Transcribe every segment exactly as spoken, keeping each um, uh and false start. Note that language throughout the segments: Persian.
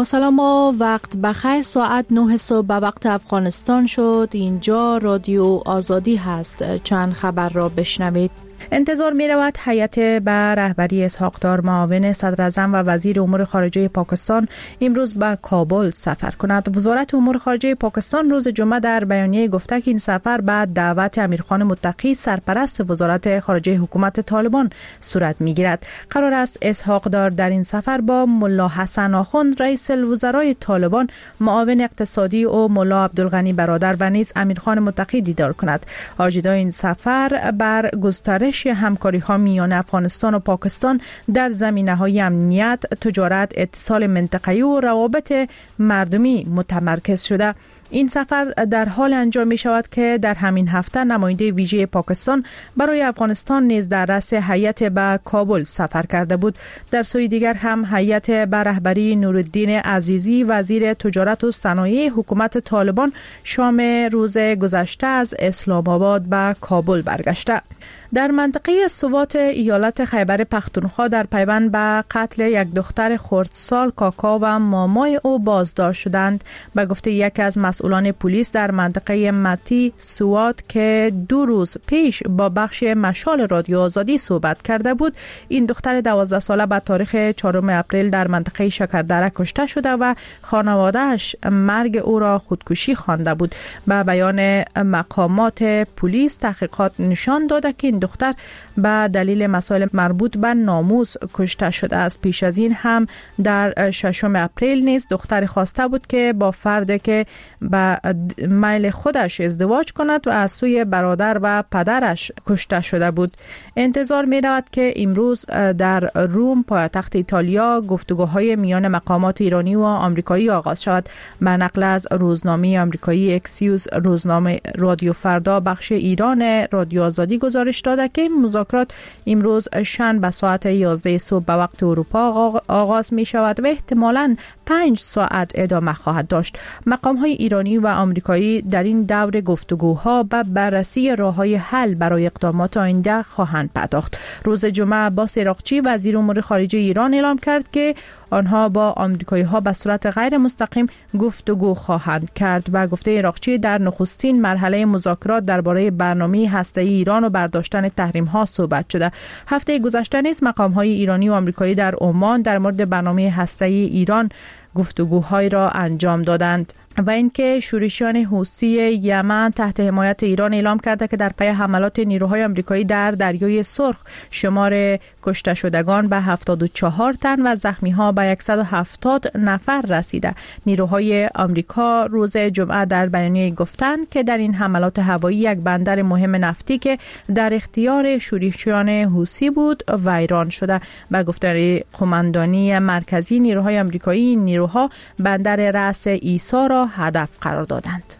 با سلام و وقت بخیر. ساعت نه صبح به وقت افغانستان شد. اینجا رادیو آزادی هست. چند خبر را بشنوید. انتظار می رود هیئت به رهبری اسحاق دار معاون صدر اعظم و وزیر امور خارجه پاکستان امروز به کابل سفر کند. وزارت امور خارجه پاکستان روز جمعه در بیانیه گفته که این سفر بعد دعوت امیرخان متقی سرپرست وزارت خارجه حکومت طالبان صورت می گیرد. قرار است اسحاق دار در این سفر با ملا حسن آخوند رئیس الوزرای طالبان، معاون اقتصادی و ملا عبدالغنی برادر و نیز امیرخان متقی دیدار کند. اجنده این سفر بر گسترش همکاری ها میان افغانستان و پاکستان در زمینه‌های امنیت، تجارت، اتصال منطقه‌ای و روابط مردمی متمرکز شده. این سفر در حال انجام می شود که در همین هفته نماینده ویژه پاکستان برای افغانستان نیز در رأس هیئت به کابل سفر کرده بود. در سوی دیگر هم هیئت به رهبری نورالدین عزیزی وزیر تجارت و صنایع حکومت طالبان شام روز گذشته از اسلام آباد به کابل برگشته. در منطقه سوات ایالت خیبر پختونخوا در پیوند به قتل یک دختر خردسال کاکا و مامای او بازداشت شدند. به گفته یکی از مسئولان پلیس در منطقه متی سوات که دو روز پیش با بخش مشال رادیو آزادی صحبت کرده بود، این دختر دوازده ساله به تاریخ چهارم اپریل در منطقه شکردره کشته شده و خانواده‌اش مرگ او را خودکشی خوانده بود. به بیان مقامات پلیس تحقیقات نشان داده که این دختر به دلیل مسائل مربوط به ناموس کشته شده است. پیش از این هم در ششم اپریل نیز دختر خواسته بود که با فردی که به میل خودش ازدواج کند و از سوی برادر و پدرش کشته شده بود. انتظار می رود که امروز در روم پایتخت ایتالیا گفتگوهای میان مقامات ایرانی و آمریکایی آغاز شود. به نقل از روزنامه آمریکایی اکسیوس، روزنامه رادیو فردا بخش ایران رادیو آزادی گزارش داده که مذاکرات امروز شنبه ساعت یازده صبح به وقت اروپا آغاز می شود و احتمالاً پنج ساعت ادامه خواهد داشت. مقام‌های ایرانی و آمریکایی در این دور گفتگوها به بررسی راه‌های حل برای اقدامات آینده خواهند پرداخت. روز جمعه عباس عراقچی وزیر امور خارجه ایران اعلام کرد که آنها با آمریکایی‌ها به صورت غیر مستقیم گفتگو خواهند کرد. و گفته عراقچی در نخستین مرحله مذاکرات درباره برنامه هسته‌ای ایران و برداشتن تحریم‌ها صحبت شده. هفته گذشته نیز مقام‌های ایرانی و آمریکایی در عمان در مورد برنامه هسته‌ای ایران گفتگوهای را انجام دادند. و اینکه شورشیان حوثی یمن تحت حمایت ایران اعلام کرده که در پی حملات نیروهای آمریکایی در دریای سرخ شمار کشته شدگان به هفتاد و چهار تن و زخمی‌ها به صد و هفتاد نفر رسیده. نیروهای آمریکا روز جمعه در بیانیه گفتند که در این حملات هوایی یک بندر مهم نفتی که در اختیار شورشیان حوثی بود ویران شده. به گفته قماندانی مرکزی نیروهای آمریکایی، نیروها بندر رأس عیسی را هدف قرار دادند.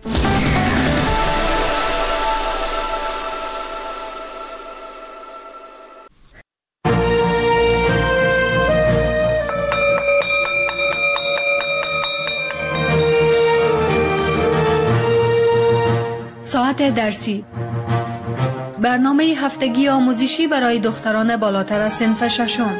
ساعت درسی، برنامه هفتگی آموزشی برای دختران بالاتر از صنف ششم.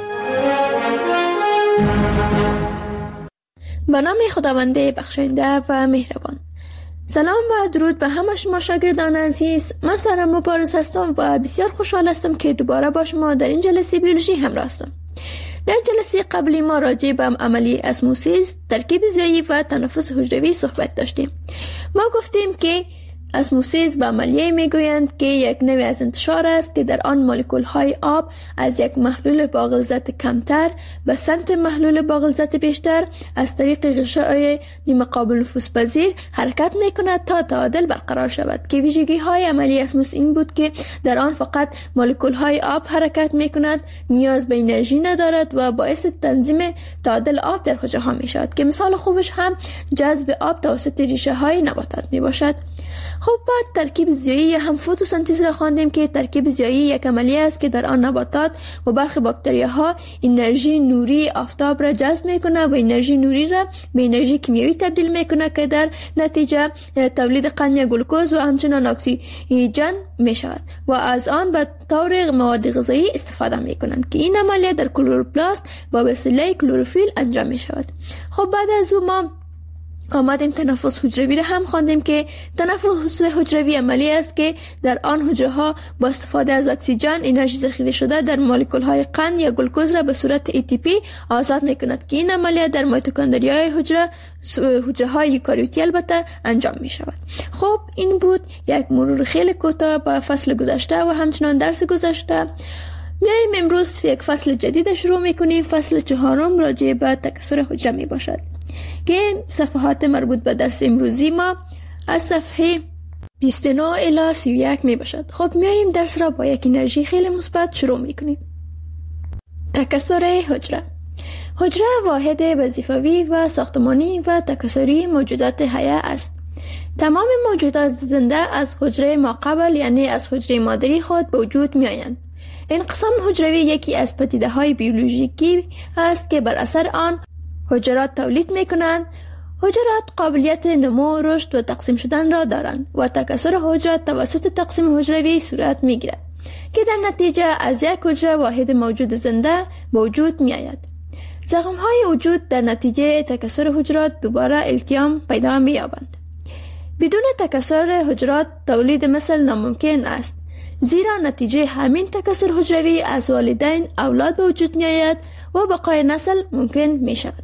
به نام خداوند بخشنده و مهربان. سلام و درود به همه شما شاگردان عزیز. من سارا مبارز هستم و بسیار خوشحال هستم که دوباره با شما در این جلسه بیولوژی همراه هستم. در جلسه قبلی ما راجع به عملی اسموسیس، ترکیب زیایی و تنفس حجروی صحبت داشتیم. ما گفتیم که اسموسیس به عملیه میگویند که یک نوع از انتشار است که در آن مولکول های آب از یک محلول با غلظت کمتر به سمت محلول با غلظت بیشتر از طریق غشای نیمه قابل نفوذ پذیر حرکت میکند تا تعادل برقرار شود، که ویژگی های عملی اسموس این بود که در آن فقط مولکول های آب حرکت میکند، نیاز به انرژی ندارد و باعث تنظیم تعادل آب در حجره ها میشود، که مثال خوبش هم جذب آب توسط ریشه های نباتات می باشد. خب بعد ترکیب زیایی یا هم فتوسنتز را خواندیم که ترکیب زیایی یک عملیه است که در آن نباتات و برخی باکتریاها انرژی نوری آفتاب را جذب میکنه و انرژی نوری را به انرژی کیمیایی تبدیل میکنه که در نتیجه تولید قند یا گلوکوز و همچنین اکسیژن میشود و از آن به طور مواد غذایی استفاده میکنند که این عملیه در کلوروپلاست با وسیله کلروفیل انجام میشود. خب بعد از اون ما آمدیم تنفس حجروی را هم خواندیم که تنفس حجروی عملی است که در آن حجره ها با استفاده از اکسیژن انرژی ذخیره شده در مولکول های قند یا گلوکوز را به صورت ای تی پی آزاد میکند که این عملیه در میتوکندریای حجره حجره های یوکاریوتی البته انجام می شود. خب این بود یک مرور خیلی کوتاه به فصل گذشته و همچنان درس گذشته. میایم امروز یک فصل جدید شروع میکنیم. فصل چهارم راجع به تکثر حجره می باشد که صفحات مربوط به درس امروزی ما از صفحه بیست و نه الی سی و یک می باشد. خب میایم درس را با یک انرژی خیلی مثبت شروع میکنیم. تکثر حجره. حجره واحد وظیفوی و ساختمانی و تکثری موجودات حیه است. تمام موجودات زنده از حجره ماقبل یعنی از حجره مادری خود به وجود می آیند. انقسام حجروی یکی از پدیده های بیولوژیکی است که بر اثر آن حجرات تولید می کنند. حجرات قابلیت نمو، رشد و تقسیم شدن را دارند و تکثر حجرات توسط تقسیم حجروی صورت می گیرد که در نتیجه از یک حجره واحد موجود زنده به وجود می آید. زخم های وجود در نتیجه تکثر حجرات دوباره التیام پیدا می یابند. بدون تکثر حجرات تولید مثل ناممکن است، زیرا نتیجه همین تکثر حجروی از والدین اولاد به وجود می آید و بقای نسل ممکن می شود.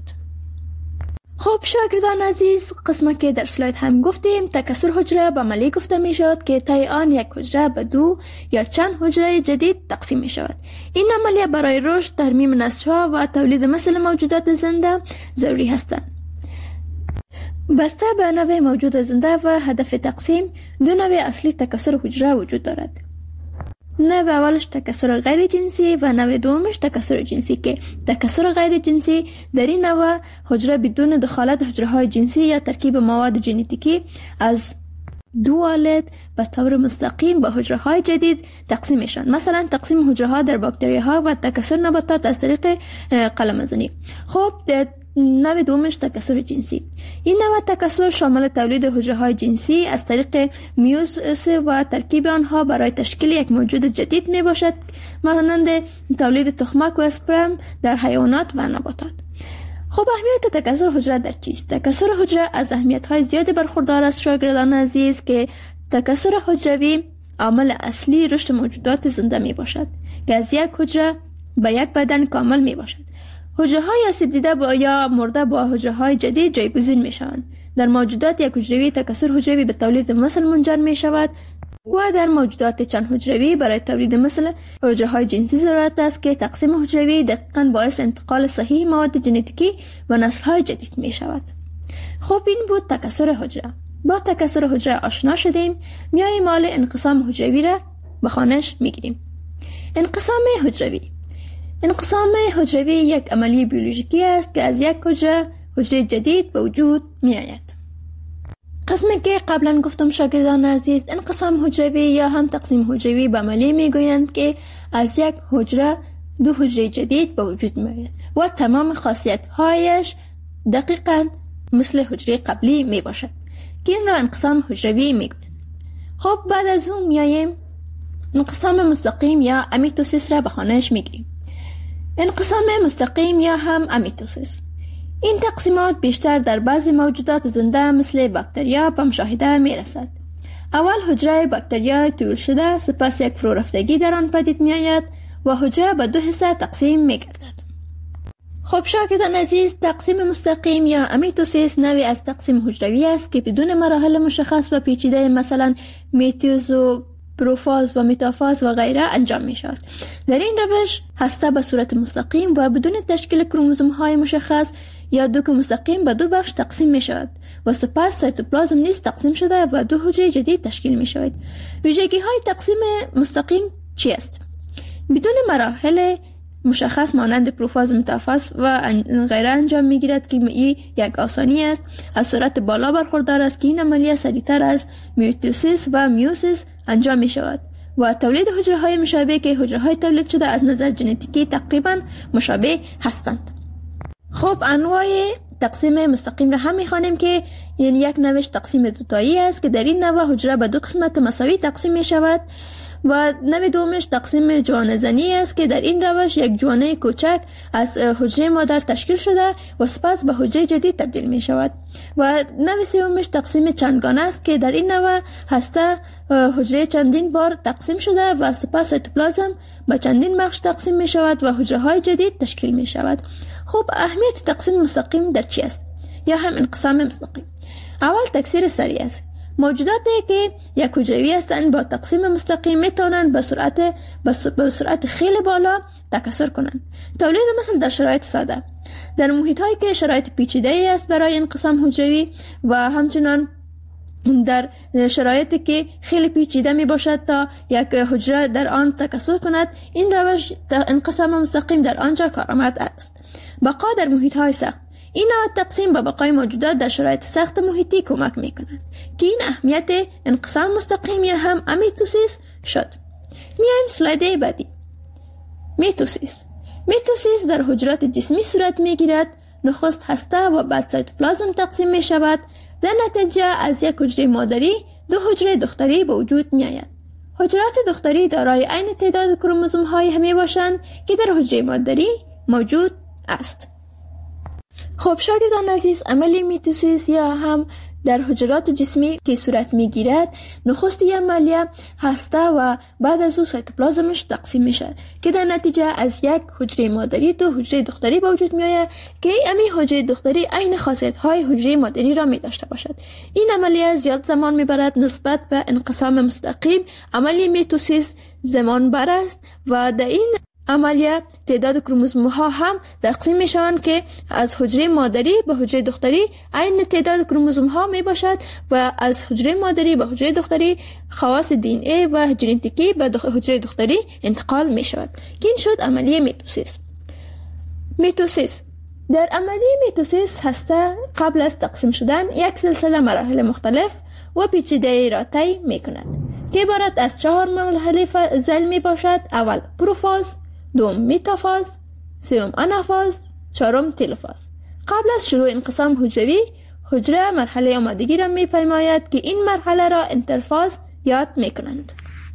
خب شاگردان عزیز، قسمت که در سلاید هم گفتیم تکثر حجره به عملی گفته می شود که طی آن یک حجره به دو یا چند حجره جدید تقسیم می شود. این عملیه برای رشد، ترمیم نسل‌ها و تولید مثل موجودات زنده ضروری هستند. بسته به نوع موجود زنده و هدف تقسیم، دو نوع اصلی تکثر حجره وجود دارد. نوع اولش تکثر غیر جنسی و نوع دومش تکثر جنسی که تکثر غیر جنسی در این نوع حجره بدون دخالت حجره های جنسی یا ترکیب مواد ژنتیکی از دو والد به طور مستقیم به حجره های جدید تقسیم میشن. مثلا تقسیم حجره ها در باکتری ها و تکثر نباتات از طریق قلمزنی. خب نوع دومش تکثر جنسی. این نوع تکثر شامل تولید حجره های جنسی از طریق میوزیس و ترکیب آنها برای تشکیل یک موجود جدید می باشد، مانند تولید تخمک و اسپرم در حیوانات و نباتات. خب اهمیت تکثر حجره در چیست؟ تکثر حجره از اهمیت های زیادی برخوردار است شاگردان عزیز که تکثر حجروی عامل اصلی رشد موجودات زنده می باشد که از یک حجره به یک بدن کامل می باشد. حجره های آسیب دیده با یا مرده با حجره های جدید جایگزین می شوند. در موجودات یک حجروی تکثر حجروی به تولید مثل منجر می شود و در موجودات چند حجروی برای تولید مثل حجره های جنسی ضرورت است که تقسیم حجروی دقیقاً باعث انتقال صحیح مواد ژنتیکی و نسل های جدید می شود. خب این بود تکثر حجره. با تکثر حجره آشنا شدیم. میاییم مال انقسام حجروی را به خوانش می گیریم. انقسام حجروی. انقسام حجروی یک عملی بیولوژیکی است که از یک حجره حجره جدید به وجود می آید. قسمی که قبلا گفتم شاگردان عزیز، انقسام حجروی یا هم تقسیم حجروی به عملی می گویند که از یک حجره دو حجره جدید به وجود می آید و تمام خاصیت هایش دقیقاً مثل حجره قبلی می باشد که این را انقسام حجروی می گویند. خب بعد از اون میاییم انقسام مستقیم یا امیتوسیس را به خوانش می گیریم. انقسام مستقیم یا هم امیتوسیس. این تقسیمات بیشتر در بعضی موجودات زنده مثل باکتریا به مشاهده می رسد. اول حجره باکتریا طول شده، سپس یک فرو رفتگی در آن پدید می آید و حجره به دو حصه تقسیم می گردد. خب شاگردان عزیز، تقسیم مستقیم یا امیتوسیس نوعی از تقسیم حجروی است که بدون مراحل مشخص و پیچیده مثلا میتوز و پروفاز و متافاز و غیره انجام می شود. در این روش هسته به صورت مستقیم و بدون تشکیل کروموزوم های مشخص یا دوک مستقیم به دو بخش تقسیم می شود و سپس سایتوپلازم نیز تقسیم شده و دو حجره جدید تشکیل می شود. ویژگی های تقسیم مستقیم چی است؟ بدون مراحل مشخص مانند پروفاز، متافاز و غیره انجام میگیرد که این یک آسانی است. از سرعت بالا برخوردار است که این عملیه سریعتر از میتوسیس و میوسیس انجام می شود و تولید حجره های مشابه که حجره های تولید شده از نظر ژنتیکی تقریبا مشابه هستند. خب انواع تقسیم مستقیم را هم میخوانیم که یعنی یک نوش تقسیم دوتایی است که در این نوع حجره به دو قسمت مساوی تقسیم می شود و نوع دومش تقسیم جوانه زنی است که در این روش یک جوانه کوچک از حجره مادر تشکیل شده و سپس به حجره جدید تبدیل می شود و نوع سومش تقسیم چندگانه است که در این نوع هسته حجره چندین بار تقسیم شده و سپس سایتوپلازم به چندین بخش تقسیم می شود و حجره های جدید تشکیل می شود. خب اهمیت تقسیم مستقیم در چی است یا هم انقسام مستقیم؟ اول تکثیر سریع است. موجوداتی که یک حجروی هستند با تقسیم مستقیم میتونند به سرعت به سرعت خیلی بالا تکثر کنند. تولید مثل در شرایط ساده، در محیط هایی که شرایط پیچیده است برای انقسام حجروی و همچنان در شرایطی که خیلی پیچیده می باشد تا یک حجره در آن تکثر کند، این روش انقسام مستقیم در آنجا کارآمد است. بقا در محیط های سخت، این نوع تقسیم به بقای موجودات در شرایط سخت محیطی کمک می کند که این اهمیت انقسام مستقیم یا هم امیتوسیس شد. میایم سلاید بعدی. میتوسیس. میتوسیس در حجرات جسمی صورت می گیرد. نخست هسته و بعد سایتوپلازم تقسیم می شود. در نتیجه از یک حجره مادری دو حجره دختری به وجود می آید. حجرات دختری دارای عین تعداد کروموزوم های همی باشند که در حجره مادری موجود است. خب شاگردان عزیز، عمل میتوسیس یا هم در حجرات جسمی که صورت میگیرد، نخست این عملیه هسته و بعد از او سایتوپلازمش تقسیم میشه که در نتیجه از یک حجره مادری دو حجره دختری به وجود میآید که این حجره دختری عین خاصیت های حجره مادری را می داشته باشد. این عملیه زیاد زمان میبرد نسبت به انقسام مستقیم. عملیه میتوسیس زمان بر است و در این عملیه تعداد کروموزوم ها هم تقسیم می شوند که از حجره مادری به حجره دختری عین تعداد کروموزوم ها می باشد و از حجره مادری به حجره دختری خواص دی ان ای و ژنتیکی به حجره دختری انتقال می شود که این شد عملیه میتوسیس. میتوسیس در عملیه میتوسیس هسته قبل از تقسیم شدن یک سلسله مراحل مختلف و پیچیده را طی می کند که عبارت از چهار مرحله ذیل می باشد. اول پروفاز، دوم متافاز، سوم آنافاز، چهارم تلوفاز. قبل از شروع انقسام حجروی، حجره مرحله آمادگی را می پیماید که این مرحله را انترفاز یاد می کنند.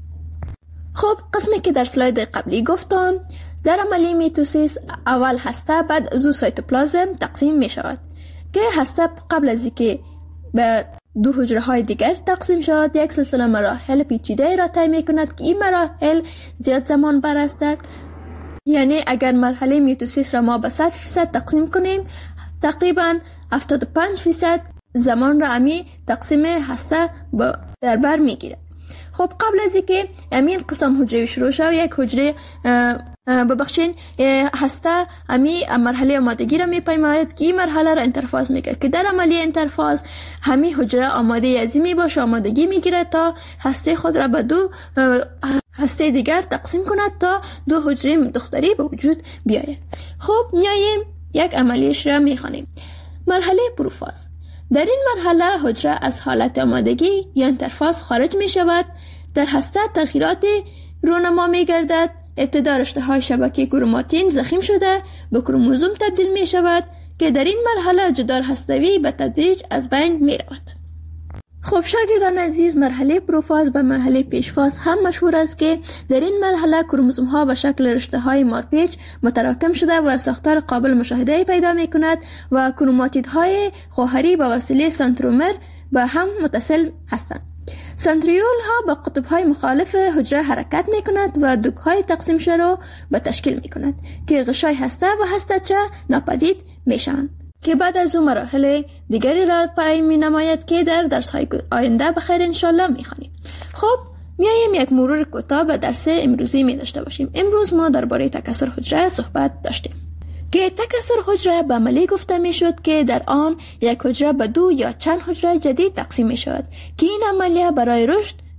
خب قسمی که در سلاید قبلی گفتم، در عملیه میتوسیس اول هسته بعد از سایتوپلازم تقسیم می شود که هسته قبل از اینکه به دو حجره های دیگر تقسیم شود یک سلسله مراحل پیچیده را طی می کند که این مراحل زیاد زمان بر است. یعنی اگر مرحله میتوسیس را ما به صد فیصد تقسیم کنیم، تقریبا هفتاد و پنج فیصد زمان را امی تقسیم هسته در بر می گیرد. خب قبل از اینکه امی انقسام حجره شروع شود، یک حجره ببخشین هسته امی مرحله آمادگی را می پیماید که این مرحله را انترفاز می گیرد که در عملیه انترفاز همی حجره آماده ازی می باشه آمادگی می گیرد تا هسته خود را به دو هسته دیگر تقسیم کند تا دو حجره دختری به وجود بیاید. خب میاییم یک عملیش را می خوانیم. مرحله پروفاز. در این مرحله حجره از حالت آمادگی یا انترفاز خارج می شود. در هسته تغییرات رونما می گردد. ابتدا رشته های شبکه کروماتین ضخیم شده به کروموزوم تبدیل می شود که در این مرحله جدار هستوی به تدریج از بین می رود. خب شاگردان عزیز، مرحله پروفاز به مرحله پیشفاز هم مشهور است که در این مرحله کروموزوم ها به شکل رشته های مارپیچ متراکم شده و ساختار قابل مشاهده پیدا می کند و کروماتید های خواهری به وسیله سنترومر به هم متصل هستند. سنتریول ها با قطب های مخالف حجره حرکت می کند و دوک های تقسیم شده را به تشکیل می کند که غشای هسته و هسته چه ناپدید می شوند که بعد از اون مراحل دیگری را پای می نماید که در درس های آینده بخیر انشالله می خوانیم. خب میاییم یک مرور کوتاه به درس امروزی می داشته باشیم. امروز ما درباره تکثر حجره صحبت داشتیم که تکثر حجره به عملی گفته می شد که در آن یک حجره به دو یا چند حجره جدید تقسیم می شود که این عملیه برای رشد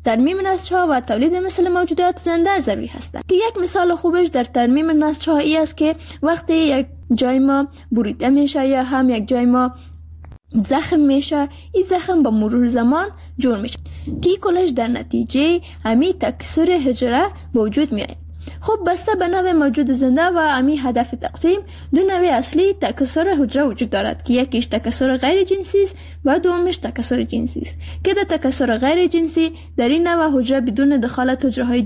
ترمیم نسج‌ها و تولید مثل موجودات زنده ضروری هستند که یک مثال خوبش در ترمیم نسج‌ها ای است که وقتی یک جای ما بریده میشه یا هم یک جای ما زخم میشه، این زخم با مرور زمان جور میشه که کلش در نتیجه امی تکثر حجره به وجود میاد. خب بسته به نوع موجود زنده و امی هدف تقسیم، دو نوع اصلی تکثر حجره وجود دارد که یکیش تکثر غیر جنسی است و دومش تکثر جنسی است که در تکثر غیر جنسی در این نوع حجره بدون دخالت حجره های